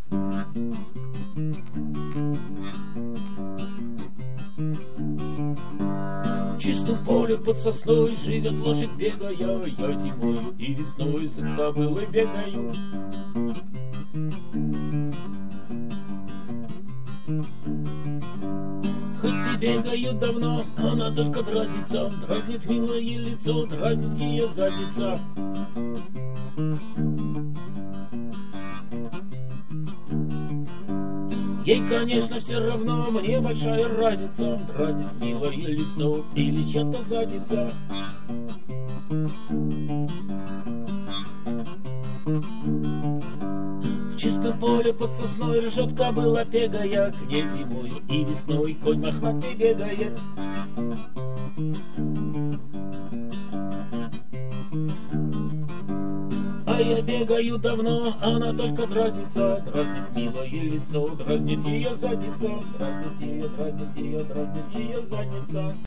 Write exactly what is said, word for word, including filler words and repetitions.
В чистом поле под сосной живет лошадь бегая, я зимою и весной за кобылой бегаю. Хоть и бегаю давно, она только дразнится, дразнит милое лицо, дразнит ее задница. Ей, конечно, все равно, мне большая разница, дразнит милое лицо или чья-то задница. В чистом поле под сосной ржет кобыла пегая, к ней зимою и весной конь мохнатый бегает. А я бегаю давно, она только дразнится, дразнит милое лицо, дразнит ее задница, дразнит ее, дразнит ее, дразнит ее задница.